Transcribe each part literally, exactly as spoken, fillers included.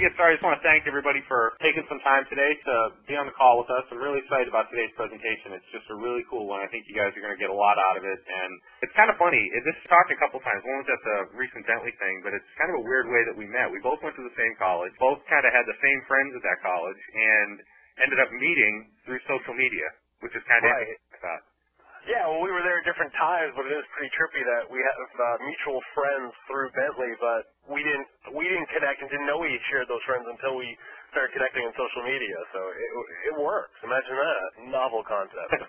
we get started, I just want to thank everybody for taking some time today to be on the call with us. I'm really excited about today's presentation. It's just a really cool one. I think you guys are going to get a lot out of it. And it's kind of funny. This talked a couple times. One was at the recent Bentley thing, but it's kind of a weird way that we met. We both went to the same college, both kind of had the same friends at that college, and ended up meeting through social media, which is kind of right. interesting, I thought. Yeah, well, we were there at different times, but it is pretty trippy that we have uh, mutual friends through Bentley, but we didn't we didn't connect and didn't know we shared those friends until we started connecting on social media. So it, it works. Imagine that. Novel concept.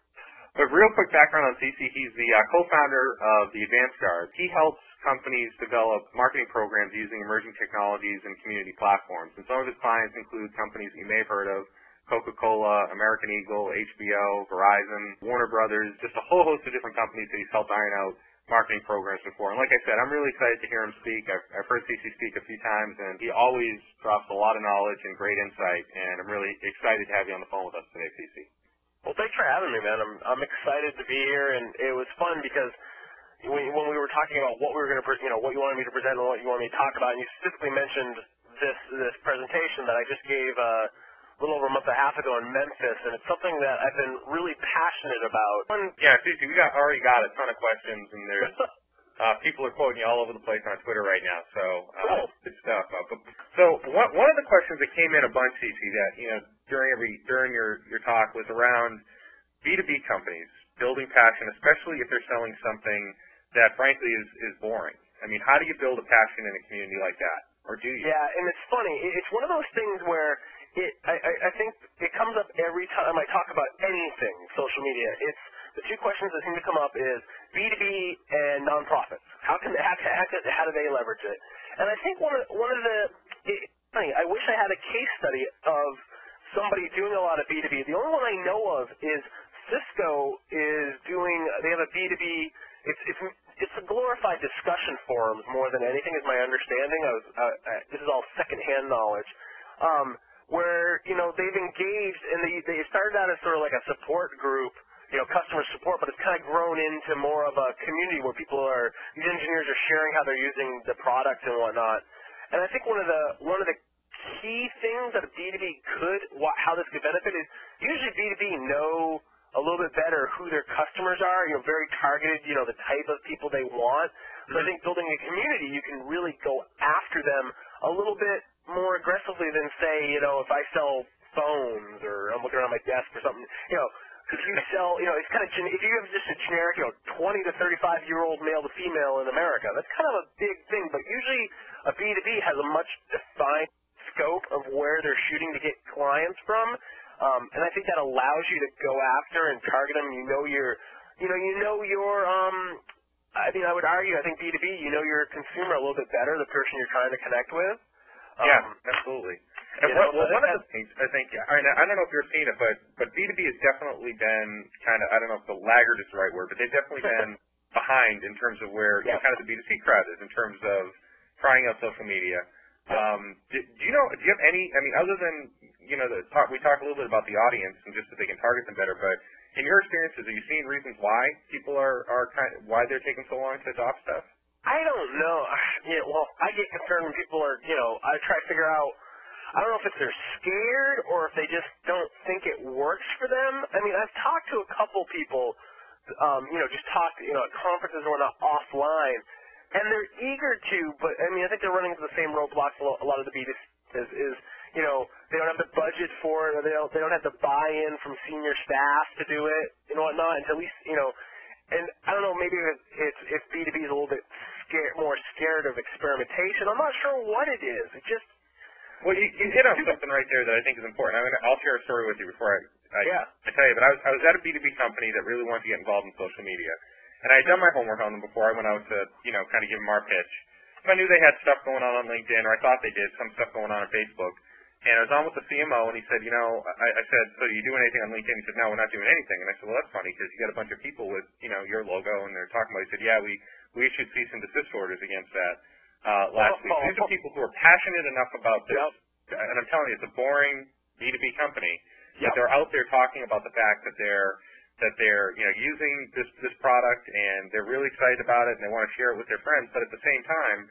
But real quick background on C C, he's the uh, co-founder of the Advanced Guard. He helps companies develop marketing programs using emerging technologies and community platforms. And some of his clients include companies you may have heard of: Coca-Cola, American Eagle, H B O, Verizon, Warner Brothers, just a whole host of different companies that he's helped iron out marketing programs before. And like I said, I'm really excited to hear him speak. I've, I've heard C C speak a few times, and he always drops a lot of knowledge and great insight, and I'm really excited to have you on the phone with us today, C C. Well, thanks for having me, man. I'm, I'm excited to be here, and it was fun because when, when we were talking about what we were going to, you know, what you wanted me to present and what you wanted me to talk about, and you specifically mentioned this this presentation that I just gave uh, a little over a month and a half ago in Memphis, and it's something that I've been really passionate about. One, yeah, Cece, we got already got a ton of questions, and there's uh, people are quoting you all over the place on Twitter right now, so uh, cool. good stuff. Uh, but, so one one of the questions that came in a bunch, Cece, that you know during every during your your talk was around B two B companies building passion, especially if they're selling something that frankly is is boring. I mean, how do you build a passion in a community like that, or do you? Yeah, and it's funny. It's one of those things where It, I, I think it comes up every time I talk about anything social media. It's the two questions that seem to come up is B two B and nonprofits. How can how, how, how do they leverage it? And I think one of one of the it, funny, I wish I had a case study of somebody doing a lot of B two B. The only one I know of is Cisco is doing. They have a B two B. It's it's it's a glorified discussion forums more than anything, is my understanding. I was uh, uh, this is all secondhand knowledge. Um, where, you know, they've engaged, and they, they started out as sort of like a support group, you know, customer support, but it's kind of grown into more of a community where people are, these engineers are sharing how they're using the product and whatnot. And I think one of the, one of the key things that B two B could, how this could benefit is usually B two B know a little bit better who their customers are, you know, very targeted, you know, the type of people they want. So I think building a community, you can really go after them a little bit more aggressively than, say, you know, if I sell phones or I'm looking around my desk or something, you know, because you sell, you know, it's kind of, if you have just a generic, you know, twenty to thirty-five year old male to female in America, that's kind of a big thing, but usually a B two B has a much defined scope of where they're shooting to get clients from, um, and I think that allows you to go after and target them. You know your, you know, you know your, um, I mean, I would argue, I think B two B, you know your consumer a little bit better, the person you're trying to connect with. Um, yeah, absolutely. And what, well, one of the things, I think, I mean, I don't know if you've seen it, but, but B two B has definitely been kind of, I don't know if the laggard is the right word, but they've definitely been behind in terms of where, yeah. you know, kind of the B two C crowd is in terms of trying out social media. Yeah. Um, do, do you know, do you have any, I mean, other than, you know, the talk, we talked a little bit about the audience and just that they can target them better, but in your experiences, have you seen reasons why people are, are kind of, why they're taking so long to adopt stuff? I don't know. You know, well, I get concerned when people are, you know, I try to figure out, I don't know if it's they're scared or if they just don't think it works for them. I mean, I've talked to a couple people, um, you know, just talked, you know, at conferences or not offline, and they're eager to, but, I mean, I think they're running into the same roadblocks a lot of the B two C is, is, you know, they don't have the budget for it, or they don't, they don't have the buy-in from senior staff to do it and whatnot, and at least, you know, and I don't know, maybe it's if B two B is a little bit scared, more scared of experimentation. I'm not sure what it is. It just well, you, you hit on something right there that I think is important. I'm gonna, I'll share a story with you before I, I, yeah. I tell you. But I was I was at a B two B company that really wanted to get involved in social media, and I had done my homework on them before I went out to you know kind of give them our pitch. So I knew they had stuff going on on LinkedIn, or I thought they did some stuff going on on Facebook. And I was on with the C M O, and he said, you know, I, I said, so you doing anything on LinkedIn? He said, no, we're not doing anything. And I said, well, that's funny because you got a bunch of people with, you know, your logo, and they're talking about it. He said, yeah, we, we issued cease and desist orders against that uh, last week. These are people who are passionate enough about this, yep. and I'm telling you, it's a boring B two B company, yep. but they're out there talking about the fact that they're that they're, you know, using this this product, and they're really excited about it, and they want to share it with their friends. But at the same time,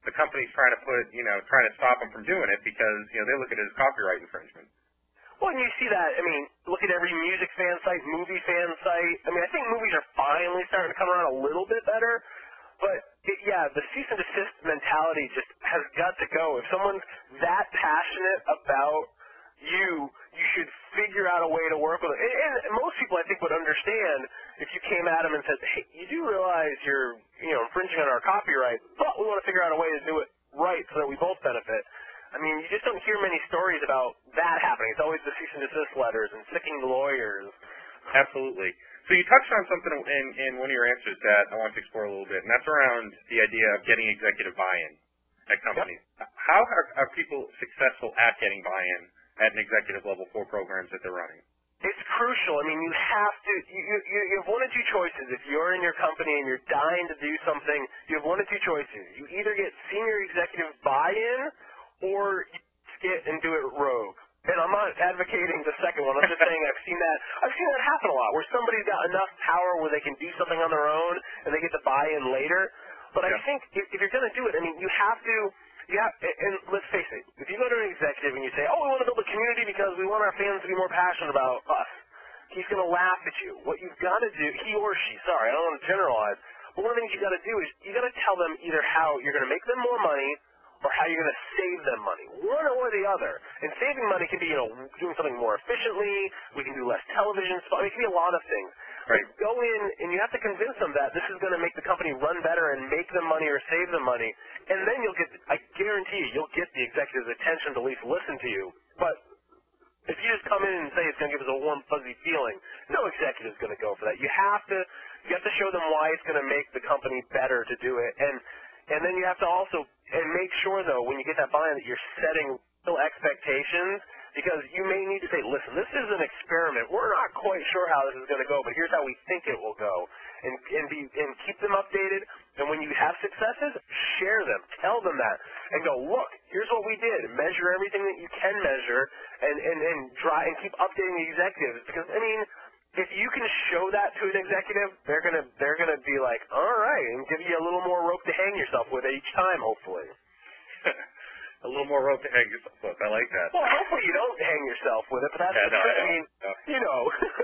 the company's trying to put, you know, trying to stop them from doing it because, you know, they look at it as copyright infringement. Well, and you see that, I mean, look at every music fan site, movie fan site. I mean, I think movies are finally starting to come around a little bit better. But, it, yeah, the cease and desist mentality just has got to go. If someone's that passionate about you, you should figure out a way to work with it. And, and most people, I think, would understand if you came at them and said, hey, you do realize you're, you know, infringing on our copyright, but we want to figure out a way to do it right so that we both benefit. I mean, you just don't hear many stories about that happening. It's always the cease and desist letters and sicking lawyers. Absolutely. So you touched on something in, in one of your answers that I want to explore a little bit, and that's around the idea of getting executive buy-in at companies. Yep. How are, are people successful at getting buy-in at an executive level for programs that they're running? It's crucial. I mean, you have to, you, you, you have one of two choices. If you're in your company and you're dying to do something, you have one of two choices. You either get senior executive buy-in or you get and do it rogue. And I'm not advocating the second one. I'm just saying I've seen that. I've seen that happen a lot, where somebody's got enough power where they can do something on their own and they get to buy in later. But yeah. I think if, if you're going to do it, I mean, you have to. You have, and let's face it. If you go to an executive and you say, "Oh, we want to build a community because we want our fans to be more passionate about us," he's going to laugh at you. What you've got to do, he or she. Sorry, I don't want to generalize. But one of the things you got to do is you got to tell them either how you're going to make them more money, or how you're going to save them money, one or the other. And saving money can be, you know, doing something more efficiently. We can do less television spots. It can be a lot of things. Right. But go in, and you have to convince them that this is going to make the company run better and make them money or save them money. And then you'll get, I guarantee you, you'll get the executive's attention to at least listen to you. But if you just come in and say it's going to give us a warm, fuzzy feeling, no executive is going to go for that. You have to, you have to show them why it's going to make the company better to do it. And And then you have to also, and make sure, though, when you get that buy-in, that you're setting real expectations, because you may need to say, listen, this is an experiment. We're not quite sure how this is going to go, but here's how we think it will go. And, and, be, and keep them updated. And when you have successes, share them. Tell them that. And go, look, here's what we did. Measure everything that you can measure, and, and, and, try, and keep updating the executives. Because, I mean, if you can show that to an executive, they're gonna they're gonna be like, all right, and give you a little more rope to hang yourself with each time, hopefully. A little more rope to hang yourself with. I like that. Well, hopefully you don't hang yourself with it, but that's yeah, the no, trick. I, I mean, no. you know.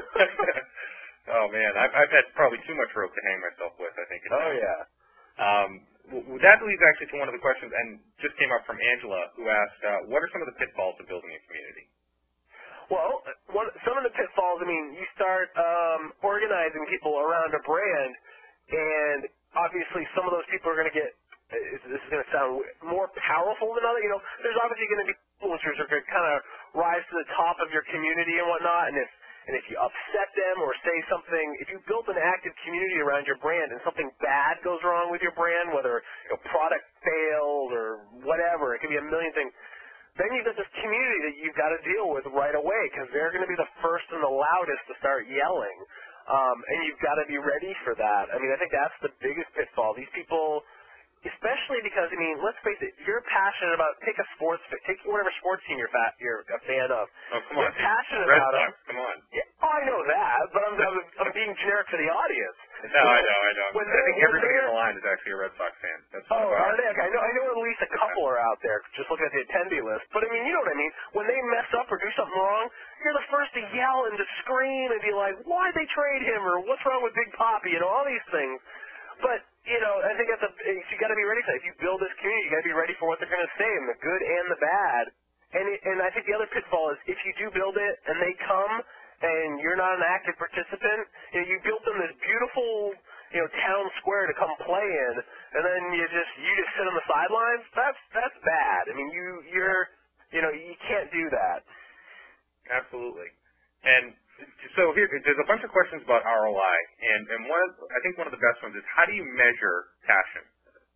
Oh man, I've I've had probably too much rope to hang myself with. I think. Oh time. yeah. Um, w- that leads actually to one of the questions, and just came up from Angela, who asked, uh, "What are some of the pitfalls of building a community?" Well, one, some of the pitfalls, I mean, you start um, organizing people around a brand, and obviously some of those people are going to get, this is going to sound more powerful than others. You know, there's obviously going to be influencers who are going to kind of rise to the top of your community and whatnot, and if and if you upset them or say something, if you built an active community around your brand and something bad goes wrong with your brand, whether a product fails or whatever, it could be a million things, then you've got this community that you've got to deal with right away, because they're going to be the first and the loudest to start yelling. Um, and you've got to be ready for that. I mean, I think that's the biggest pitfall. These people, especially because, I mean, let's face it, you're passionate about, take a sports, take whatever sports team you're, fat, you're a fan of. Oh, come you're on. passionate Red about Sox, it. come on. Yeah, oh, I know that, but I'm, I'm, I'm being generic for the audience. No, I know, I know. When I think everybody when in the line is actually a Red Sox fan. That's oh, about are they? Okay, I know, I know at least a couple are out there just looking at the attendee list. But, I mean, you know what I mean. When they mess up or do something wrong, you're the first to yell and to scream and be like, why'd they trade him, or what's wrong with Big Papi, you know, all these things. But, you know, I think that's a, you got to be ready for that. If you build this community, you got to be ready for what they're going to say, and the good and the bad. And, it, and I think the other pitfall is if you do build it and they come and you're not an active participant, you know, you built them this beautiful, you know, town square to come play in, and then you just you just sit on the sidelines. That's that's bad. I mean, you you're you know you can't do that. Absolutely. And so here, there's a bunch of questions about R O I, and and one of, I think one of the best ones is, how do you measure passion?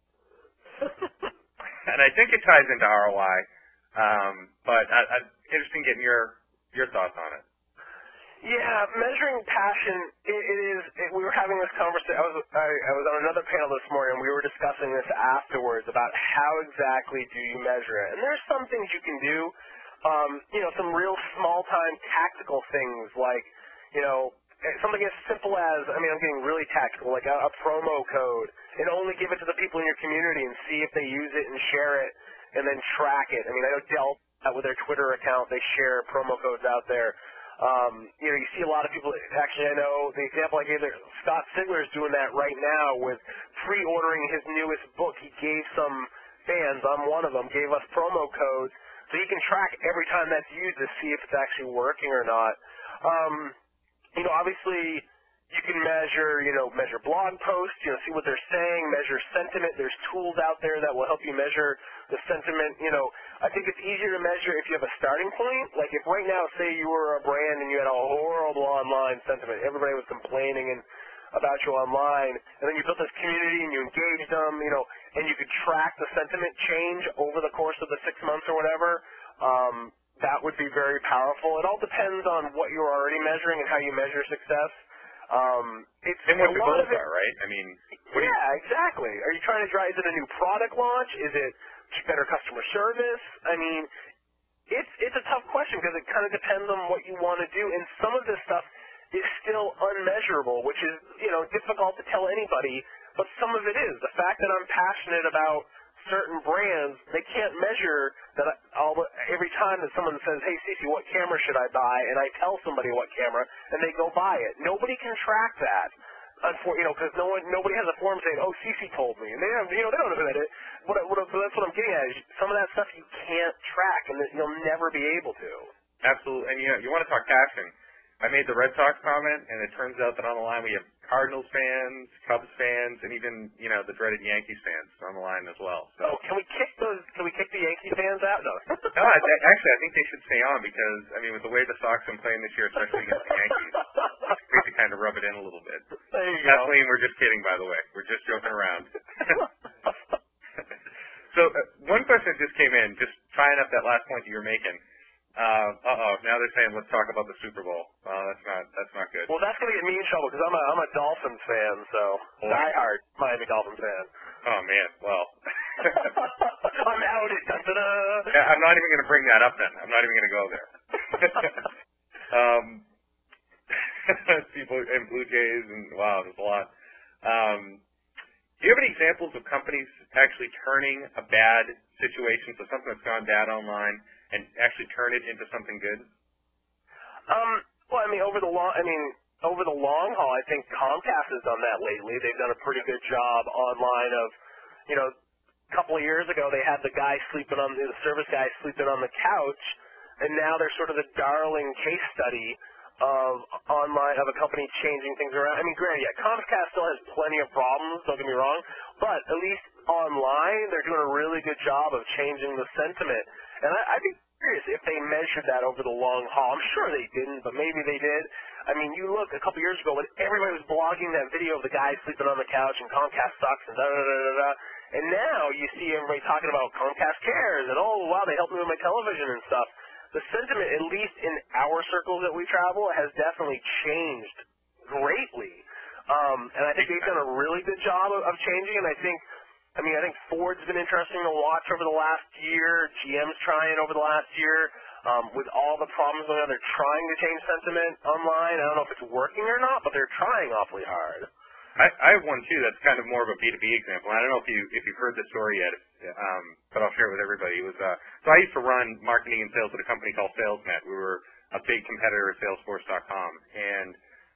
And I think it ties into R O I, um, but I, I'm interested in getting your your thoughts on it. Yeah, measuring passion, it, it is, it, we were having this conversation, I was, I, I was on another panel this morning, and we were discussing this afterwards about how exactly do you measure it. And there's some things you can do, um, you know, some real small-time tactical things like, you know, something as simple as, I mean, I'm getting really tactical, like a, a promo code, and only give it to the people in your community and see if they use it and share it, and then track it. I mean, I know Dell, uh, with their Twitter account, they share promo codes out there. Um, you know, you see a lot of people, actually I know the example I gave there, Scott Sigler is doing that right now with pre-ordering his newest book. He gave some fans, I'm one of them, gave us promo codes so you can track every time that's used to see if it's actually working or not. Um, you know, obviously you can measure, you know, measure blog posts, you know, see what they're saying, measure sentiment. There's tools out there that will help you measure the sentiment. You know, I think it's easier to measure if you have a starting point. Like if right now, say you were a brand and you had a horrible online sentiment, everybody was complaining and about you online, and then you built this community and you engaged them, you know, and you could track the sentiment change over the course of the six months or whatever, um, that would be very powerful. It all depends on what you're already measuring and how you measure success. Um, it's and what a the lot goals of it, are, right? I mean, what yeah, do you, exactly. Are you trying to drive, is it a new product launch? Is it better customer service? I mean, it's it's a tough question because it kind of depends on what you want to do, and some of this stuff is still unmeasurable, which is, you know, difficult to tell anybody, but some of it is. The fact that I'm passionate about certain brands, they can't measure that I, all the, every time that someone says, hey, Cece, what camera should I buy? And I tell somebody what camera, and they go buy it. Nobody can track that. Unfor- you know, because no one, nobody has a form saying, "Oh, Cece told me," and they have, you know, they don't know who that is. What, I- what, I- that's what I'm getting at. Is some of that stuff you can't track, and that you'll never be able to. absolutely, and you know, you want to talk passion. I made the Red Sox comment, and it turns out that on the line we have Cardinals fans, Cubs fans, and even, you know, the dreaded Yankees fans on the line as well. So. Oh, can we kick those? Can we kick the Yankee fans out? No. No, I, actually, I think they should stay on because, I mean, with the way the Sox have been playing this year, especially against the Yankees, it's great to kind of rub it in a little bit. There you go. Kathleen, we're just kidding, by the way. We're just joking around. So uh, one question that just came in, just tying up that last point that you were making. Uh, uh-oh, now they're saying let's talk about the Super Bowl. Uh, that's not that's not good. Well, that's going to get me in trouble because I'm a I'm a Dolphins fan, so Boy. diehard Miami Dolphins fan. Oh man, well. I'm outed. Da-da-da. Yeah, I'm not even going to bring that up then. I'm not even going to go there. um, people and Blue Jays and wow, there's a lot. Um, do you have any examples of companies actually turning a bad situation, so something that's gone bad online, and actually turn it into something good? Um. Well, I mean, over the long, I mean, over the long haul, I think Comcast has done that lately. They've done a pretty good job online of, you know, a couple of years ago they had the guy sleeping on the service guy sleeping on the couch, and now they're sort of the darling case study of online of a company changing things around. I mean, granted, yeah, Comcast still has plenty of problems. Don't get me wrong, but at least online they're doing a really good job of changing the sentiment. And I, I'd be curious if they measured that over the long haul. I'm sure they didn't, but maybe they did. I mean, you look a couple years ago when everybody was blogging that video of the guy sleeping on the couch and Comcast sucks and da da da da da. And now you see everybody talking about Comcast cares and oh wow, they helped me with my television and stuff. The sentiment, at least in our circles that we travel, has definitely changed greatly. Um, and I think they've done a really good job of, of changing. And I think, I mean, I think Ford's been interesting to watch over the last year. G M's trying over the last year. Um, with all the problems going on, they're trying to change sentiment online. I don't know if it's working or not, but they're trying awfully hard. I, I have one too. That's kind of more of a B two B example. I don't know if you if you've heard this story yet, um, but I'll share it with everybody. It was uh, so I used to run marketing and sales at a company called SalesNet. We were a big competitor of Salesforce dot com, and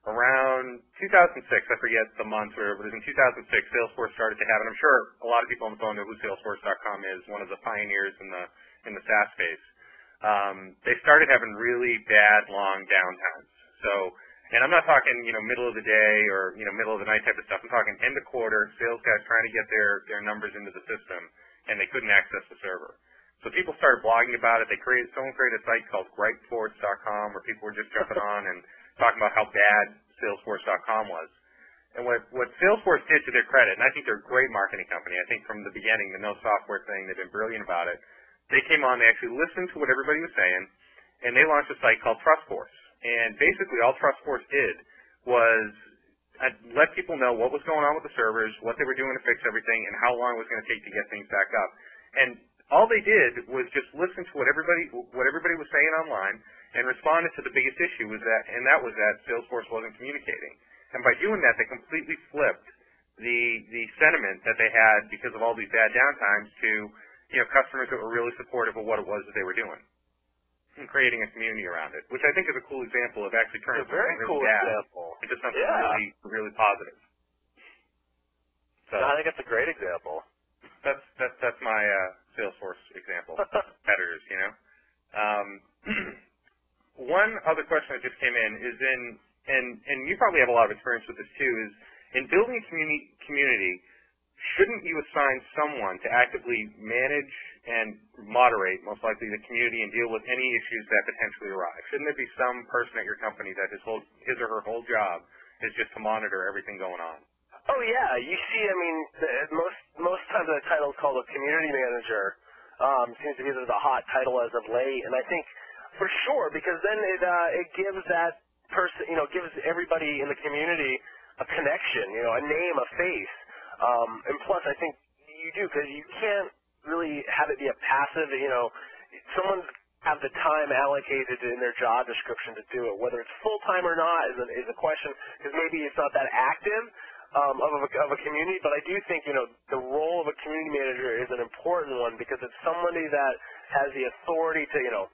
around two thousand six, I forget the month, or it was in two thousand six, Salesforce started to have, and I'm sure a lot of people on the phone know who Salesforce dot com is, one of the pioneers in the in the SaaS space. Um, they started having really bad long downtimes. So. And I'm not talking, you know, middle of the day or, you know, middle of the night type of stuff. I'm talking end of quarter, sales guys trying to get their, their numbers into the system, and they couldn't access the server. So people started blogging about it. They created, someone created a site called gripe forwards dot com where people were just jumping on and talking about how bad Salesforce dot com was. And what, what Salesforce did, to their credit, and I think they're a great marketing company. I think from the beginning, the no software thing, they've been brilliant about it. They came on, they actually listened to what everybody was saying, and they launched a site called TrustForce. And basically all TrustForce did was uh, let people know what was going on with the servers, what they were doing to fix everything, and how long it was going to take to get things back up. And all they did was just listen to what everybody what everybody was saying online, and responded to the biggest issue was that, and that was that Salesforce wasn't communicating. And by doing that, they completely flipped the the sentiment that they had because of all these bad downtimes to, you know, customers that were really supportive of what it was that they were doing and creating a community around it, which I think is a cool example of actually turning It's a very something really cool bad example. into something Yeah. really, really positive. So I think it's a great example. that's that's that's my uh, Salesforce example. Competitors, you know. Um, one other question that just came in is in, and and you probably have a lot of experience with this too, is in building a community community. Shouldn't you assign someone to actively manage and moderate, most likely, the community and deal with any issues that potentially arise? Shouldn't there be some person at your company that his whole, his or her whole job is just to monitor everything going on? Oh yeah, you see, I mean, the, most most times that title is called a community manager. Um, seems to be the hot title as of late, and I think for sure because then it uh, it gives that person, you know, gives everybody in the community a connection, you know, a name, a face. Um, and plus, I think you do because you can't really have it be a passive. You know, someone's have the time allocated in their job description to do it. Whether it's full time or not is a, is a question because maybe it's not that active um, of, a, of a community. But I do think you know the role of a community manager is an important one because it's somebody that has the authority to you know.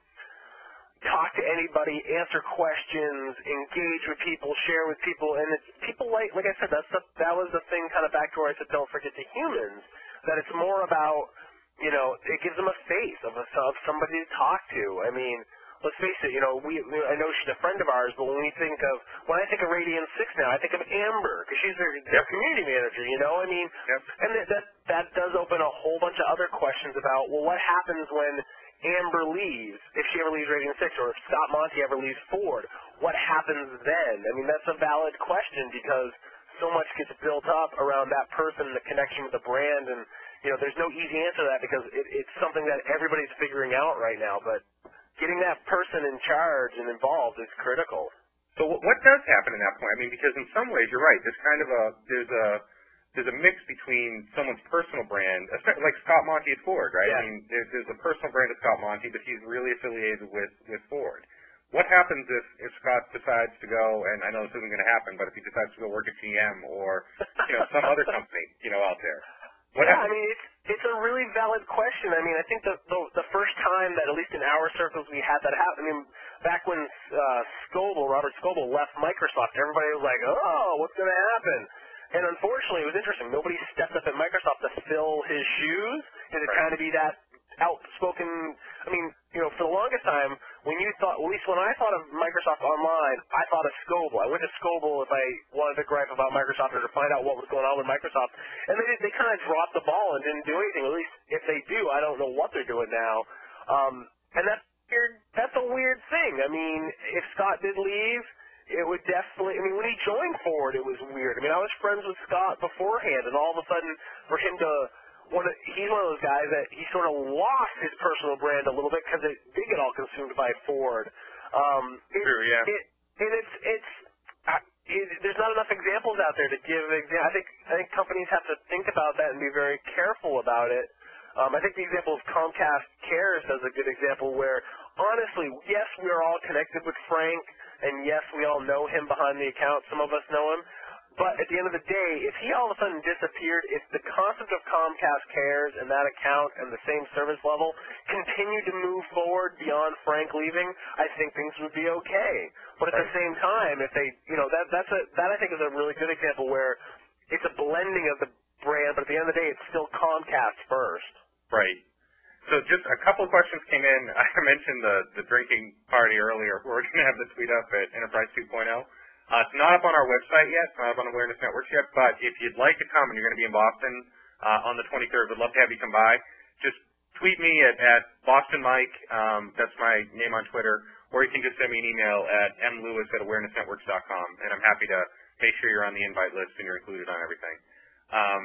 talk to anybody, answer questions, engage with people, share with people, and it's people like, like I said, that's the, that was the thing kind of back to where I said don't forget the humans, that it's more about, you know, it gives them a face of, a, of somebody to talk to. I mean, let's face it, you know, we, we I know she's a friend of ours, but when we think of, when I think of Radian six now, I think of Amber, because she's their, their Yep. community manager, you know, I mean, Yep. and that, that, that does open a whole bunch of other questions about, well, what happens when Amber leaves, if she ever leaves Radian six, or if Scott Monty ever leaves Ford, what happens then? I mean, that's a valid question because so much gets built up around that person, the connection with the brand, and, you know, there's no easy answer to that because it, it's something that everybody's figuring out right now, but getting that person in charge and involved is critical. So what, what does happen in that point? I mean, because in some ways you're right. There's kind of a there's a there's a mix between someone's personal brand, especially like Scott Monty at Ford, right? Yeah. I mean, there's, there's a personal brand of Scott Monty, but he's really affiliated with with Ford. What happens if if Scott decides to go? And I know this isn't going to happen, but if he decides to go work at G M or you know some other company, you know, out there, what yeah, happens? I mean, it's it's a really valid question. I mean, I think the, the the first time that, at least in our circles, we had that happen, I mean, back when uh, Scoble, Robert Scoble, left Microsoft, everybody was like, oh, what's going to happen? And unfortunately, it was interesting. Nobody stepped up at Microsoft to fill his shoes and to Right. kind of be that outspoken. I mean, you know, for the longest time, when you thought, at least when I thought of Microsoft Online, I thought of Scoble. I went to Scoble if I wanted to gripe about Microsoft or to find out what was going on with Microsoft. And they they kind of dropped the ball and didn't do anything. At least if they do, I don't know what they're doing now. Um, and that's weird. That's a weird thing. I mean, if Scott did leave, it would definitely, I mean, when he joined Ford, it was weird. I mean, I was friends with Scott beforehand, and all of a sudden, for him to, one of, he's one of those guys that he sort of lost his personal brand a little bit because it did get all consumed by Ford. Um, it, True, yeah. It, and it's, it's, uh, it, there's not enough examples out there to give, exa- I think, I think companies have to think about that and be very careful about it. Um, I think the example of Comcast Cares is a good example where, honestly, yes, we are all connected with Frank, and yes, we all know him behind the account. Some of us know him. But at the end of the day, if he all of a sudden disappeared, if the concept of Comcast Cares and that account and the same service level continued to move forward beyond Frank leaving, I think things would be okay. But at the same time, if they, you know, that that's a that I think is a really good example where it's a blending of the brand, but at the end of the day, it's still Comcast first. Right. So just a couple of questions came in. I mentioned the, the drinking party earlier. We're going to have the tweet up at Enterprise two point oh. Uh, it's not up on our website yet. It's not up on Awareness Networks yet. But if you'd like to come and you're going to be in Boston uh, on the twenty-third, we'd love to have you come by. Just tweet me at, at Boston Mike. Um, that's my name on Twitter. Or you can just send me an email at m lewis at awareness networks dot com. And I'm happy to make sure you're on the invite list and you're included on everything. Um,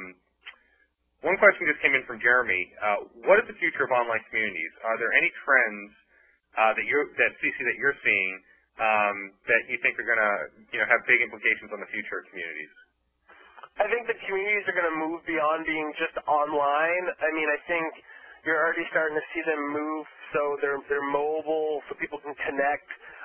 One question just came in from Jeremy. Uh, what is the future of online communities? Are there any trends uh, that you that C C that you're seeing um, that you think are going to you know have big implications on the future of communities? I think the communities are going to move beyond being just online. I mean, I think you're already starting to see them move so they're they're mobile, so people can connect.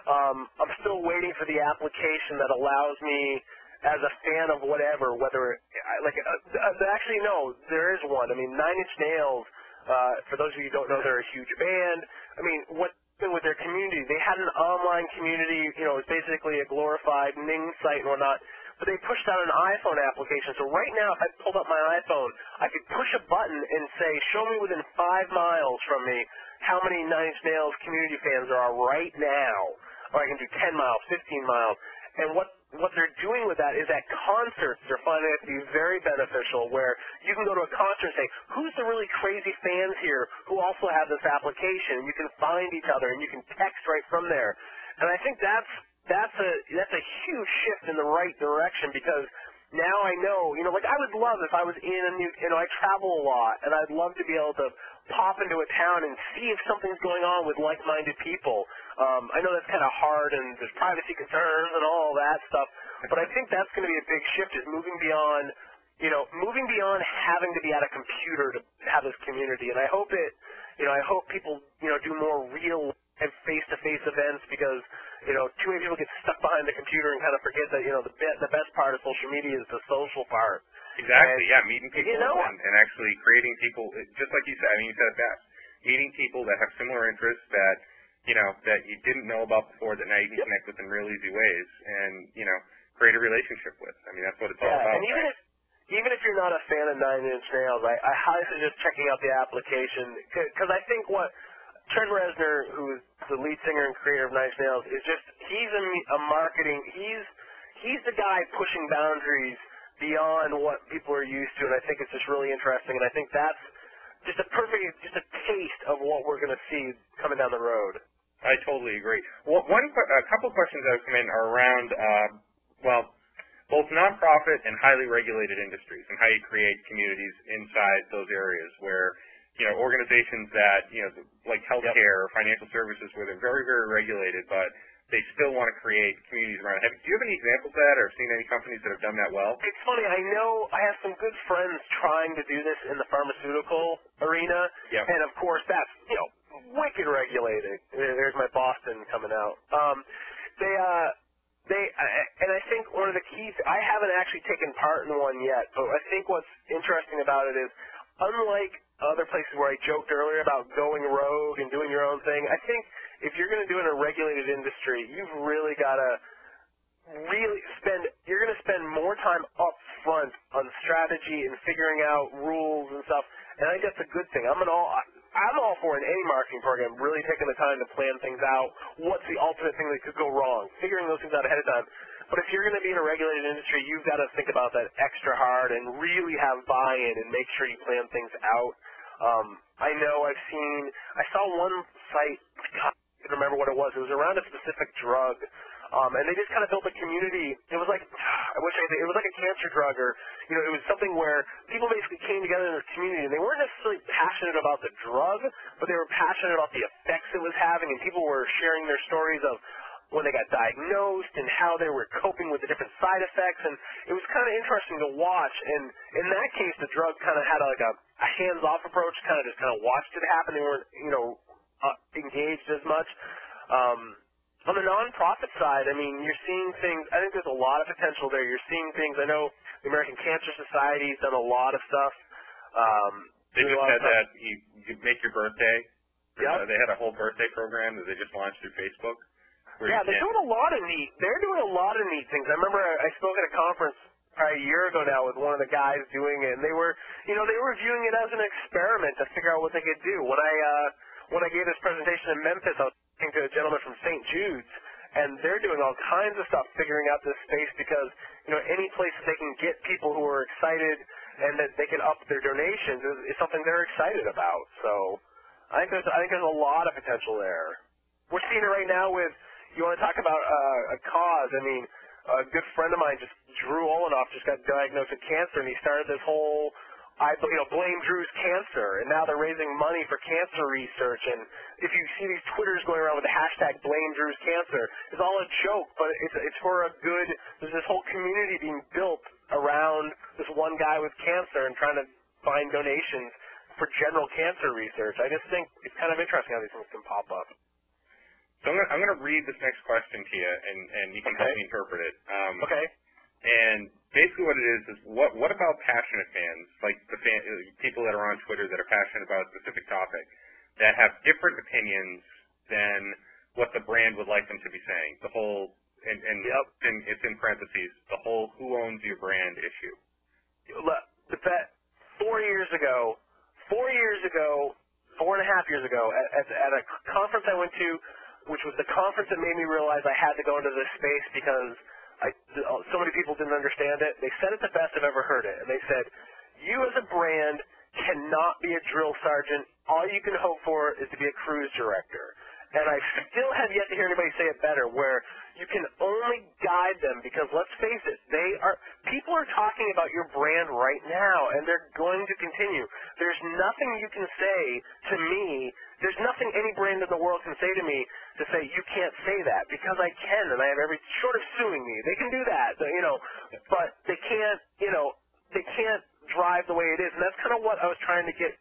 Um, I'm still waiting for the application that allows me, as a fan of whatever, whether I- like uh, uh, actually no, there is one. I mean, Nine Inch Nails. Uh, for those of you who don't know, they're a huge band. I mean, what with their community, they had an online community. You know, it's basically a glorified Ning site and whatnot. But they pushed out an iPhone application. So right now, if I pulled up my iPhone, I could push a button and say, show me within five miles from me how many Nine Inch Nails community fans there are right now. Or I can do ten miles, fifteen miles. And what what they're doing with that is at concerts, they're finding it to be very beneficial, where you can go to a concert and say, who's the really crazy fans here who also have this application? You can find each other, and you can text right from there. And I think that's that's a that's a huge shift in the right direction, because now I know, you know, like I would love if I was in a new, you know, I travel a lot, and I'd love to be able to pop into a town and see if something's going on with like-minded people. Um, I know that's kind of hard, and there's privacy concerns and all that stuff, but I think that's going to be a big shift, is moving beyond, you know, moving beyond having to be at a computer to have this community. And I hope it, you know, I hope people, you know, do more real and face-to-face events, because, you know, too many people get stuck behind the computer and kind of forget that, you know, the be- the best part of social media is the social part. Exactly, And, yeah, meeting people you know, and, and actually creating people, just like you said, I mean, you said it best, meeting people that have similar interests that, you know, that you didn't know about before, that now you can yep. connect with in real easy ways and, you know, create a relationship with. I mean, that's what it's yeah, all about, and even right? if even if you're not a fan of Nine Inch Nails, I, I highly suggest checking out the application, because I think what Trent Reznor, who is the lead singer and creator of Nine Inch Nails, is just, he's a, a marketing, he's he's the guy pushing boundaries beyond what people are used to, and I think it's just really interesting, and I think that's just a perfect, just a taste of what we're going to see coming down the road. I totally agree. Well, one, a couple of questions that have come in are around, uh, well, both nonprofit and highly regulated industries, and how you create communities inside those areas where, you know, organizations that, you know, like healthcare Yep. or financial services, where they're very, very regulated, but they still want to create communities around it. Have, do you have any examples of that, or seen any companies that have done that well? It's funny, I know I have some good friends trying to do this in the pharmaceutical arena, Yep. and of course that's, you know, wicked regulated. There's my Boston coming out. Um, they, uh, they, I- and I think one of the keys, I haven't actually taken part in one yet, but I think what's interesting about it is, unlike other places where I joked earlier about going rogue and doing your own thing, I think if you're going to do it in a regulated industry, you've really got to really spend, you're going to spend more time up front on strategy and figuring out rules and stuff, and I think that's a good thing. I'm an all, I'm all for in any marketing program really taking the time to plan things out. What's the ultimate thing that could go wrong? Figuring those things out ahead of time. But if you're going to be in a regulated industry, you've got to think about that extra hard and really have buy-in and make sure you plan things out. Um, I know I've seen, I saw one site, God, I can't remember what it was. It was around a specific drug. Um, and they just kind of built a community. It was like, I wish I could, it was like a cancer drug, or, you know, it was something where people basically came together in a community, and they weren't necessarily passionate about the drug, but they were passionate about the effects it was having, and people were sharing their stories of when they got diagnosed and how they were coping with the different side effects, and it was kind of interesting to watch. And in that case, the drug kind of had like a, a hands-off approach, kind of just kind of watched it happen. They weren't, you know, uh, engaged as much. Um, On the nonprofit side, I mean, you're seeing things, I think there's a lot of potential there. You're seeing things, I know the American Cancer Society's done a lot of stuff. Um, They doing a just lot had of stuff. that, you, you make your birthday. Yep. Uh, they had a whole birthday program that they just launched through Facebook. Where Yeah, you they're can, doing a lot of neat, they're doing a lot of neat things. I remember I, I spoke at a conference probably a year ago now with one of the guys doing it, and they were, you know, they were viewing it as an experiment to figure out what they could do. When I, uh, when I gave this presentation in Memphis, I was talking to a gentleman from Saint Jude's, and they're doing all kinds of stuff figuring out this space, because, you know, any place that they can get people who are excited and that they can up their donations is, is something they're excited about. So I think there's I think there's a lot of potential there. We're seeing it right now with, you want to talk about uh, a cause. I mean, a good friend of mine, just Drew Olenoff, just got diagnosed with cancer, and he started this whole, I you know, blame Drew's cancer, and now they're raising money for cancer research. And if you see these Twitters going around with the hashtag blame Drew's cancer, it's all a joke, but it's it's for a good. There's this whole community being built around this one guy with cancer and trying to find donations for general cancer research. I just think it's kind of interesting how these things can pop up. So I'm going I'm to read this next question to you, and, and you can okay. help me interpret it. Um, okay. And basically what it is is what what about passionate fans, like the fan, people that are on Twitter that are passionate about a specific topic, that have different opinions than what the brand would like them to be saying? The whole, and, and yep. and it's in parentheses, the whole who owns your brand issue. Look, that four years ago, four years ago, four and a half years ago, at, at, at a conference I went to, which was the conference that made me realize I had to go into this space because I, so many people didn't understand it. They said it the best I've ever heard it. And they said, you as a brand cannot be a drill sergeant. All you can hope for is to be a cruise director. And I still have yet to hear anybody say it better, where you can only guide them because, let's face it, they are people are talking about your brand right now, and they're going to continue. There's nothing you can say to me. There's nothing any brand in the world can say to me to say you can't say that, because I can, and I have every short of suing me. They can do that, you know, but they can't, you know, they can't drive the way it is, and that's kind of what I was trying to get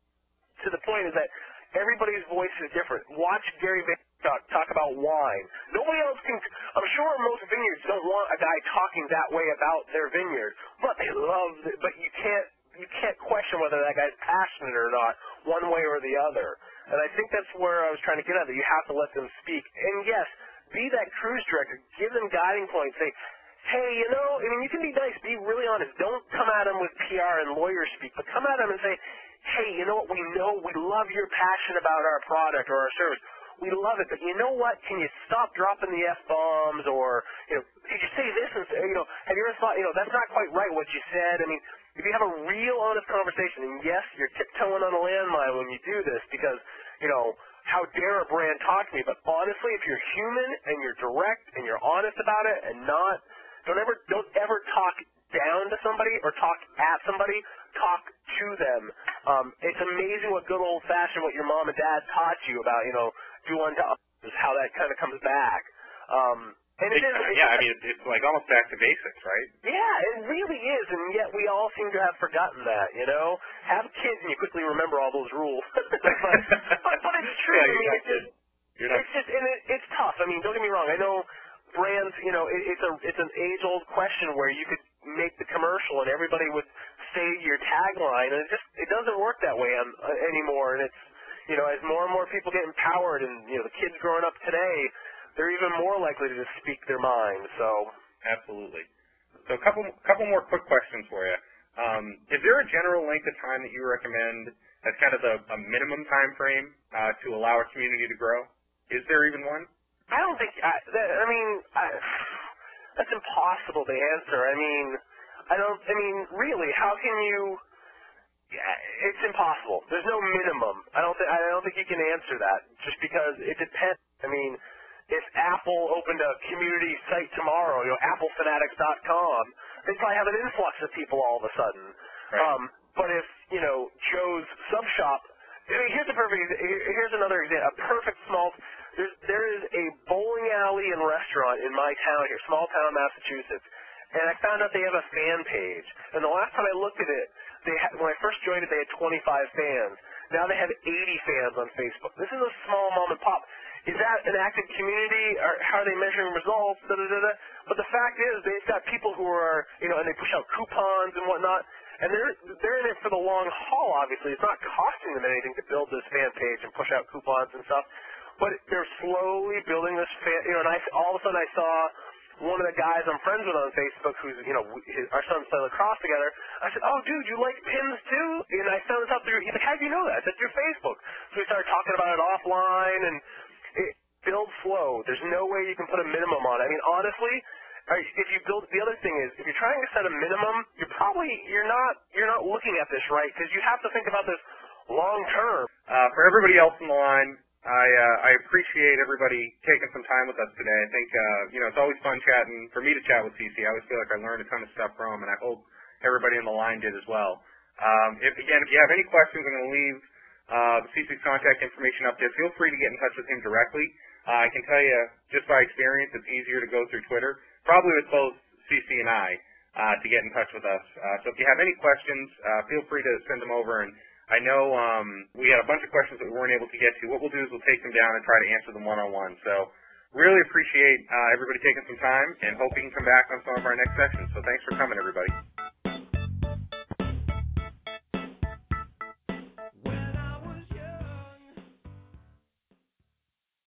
to the point is that everybody's voice is different. Watch Gary Vaynerchuk talk about wine. Nobody else can. I'm sure most vineyards don't want a guy talking that way about their vineyard, but they love. It, but you can't you can't question whether that guy's passionate or not, one way or the other. And I think that's where I was trying to get at. That you have to let them speak. And yes, be that cruise director. Give them guiding points. Say, hey, you know, I mean, you can be nice. Be really honest. Don't come at them with P R and lawyer speak, but come at them and say, hey, you know what, we know, we love your passion about our product or our service. We love it, but you know what, can you stop dropping the F-bombs, or, you know, did you say this, and, you know, have you ever thought, you know, that's not quite right what you said. I mean, if you have a real honest conversation, and yes, you're tiptoeing on a landmine when you do this because, you know, how dare a brand talk to me, but honestly, if you're human and you're direct and you're honest about it and not, don't ever, don't ever talk down to somebody or talk at somebody, talk to them. Um, it's amazing what good old-fashioned, what your mom and dad taught you about, you know, do unto others, how that kind of comes back. Um, and it, it is, yeah, I mean, it's, it's like almost back to basics, right? Yeah, it really is, and yet we all seem to have forgotten that, you know? Have kids and you quickly remember all those rules. but, but, but it's true. Yeah, I mean, it's just, you're not... it's just, and it, it's tough. I mean, don't get me wrong. I know brands, you know, it, it's a it's an age-old question where you could make the commercial and everybody would say your tagline, and it just it doesn't work that way um, uh, anymore. And it's, you know, as more and more people get empowered, and you know, the kids growing up today, they're even more likely to just speak their mind. So absolutely. So a couple couple more quick questions for you. Um, is there a general length of time that you recommend as kind of a, a minimum time frame uh, to allow a community to grow? Is there even one? I don't think. I, that, I mean, I, that's impossible to answer. I mean, I don't. I mean, really, how can you? Yeah, it's impossible. There's no minimum. I don't think. I don't think you can answer that. Just because it depends. I mean, if Apple opened a community site tomorrow, you know, apple fanatics dot com, they'd probably have an influx of people all of a sudden. Right. Um, but if you know Joe's Sub Shop, I mean, here's a perfect. Here's another example. A perfect small. There's, there is a bowling alley and restaurant in my town here, small town, Massachusetts, and I found out they have a fan page. And the last time I looked at it, they had, when I first joined it, they had twenty-five fans. Now they have eighty fans on Facebook. This is a small mom and pop. Is that an active community, or how are they measuring results? Da, da, da, da. But the fact is, they've got people who are, you know, and they push out coupons and whatnot. And they're they're in it for the long haul. Obviously, it's not costing them anything to build this fan page and push out coupons and stuff. But they're slowly building this fan, you know, and I, all of a sudden I saw one of the guys I'm friends with on Facebook who's, you know, his, our sons play lacrosse together. I said, oh, dude, you like pins too? And I found this out through, he's like, how do you know that? I said, through Facebook. So we started talking about it offline, and it builds slow. There's no way you can put a minimum on it. I mean, honestly, if you build, the other thing is, if you're trying to set a minimum, you're probably, you're not, you're not looking at this right, because you have to think about this long term. Uh, for everybody else on the line, I uh, I appreciate everybody taking some time with us today. I think uh, you know, it's always fun chatting for me to chat with C C. I always feel like I learned a ton of stuff from him, and I hope everybody on the line did as well. Um, if again, if you have any questions, I'm going to leave uh, C C's contact information up there. Feel free to get in touch with him directly. Uh, I can tell you, just by experience, it's easier to go through Twitter, probably with both C C and I, uh, to get in touch with us. Uh, so if you have any questions, uh, feel free to send them over, and I know um, we had a bunch of questions that we weren't able to get to. What we'll do is we'll take them down and try to answer them one-on-one. So really appreciate uh, everybody taking some time, and hope you can come back on some of our next sessions. So thanks for coming, everybody.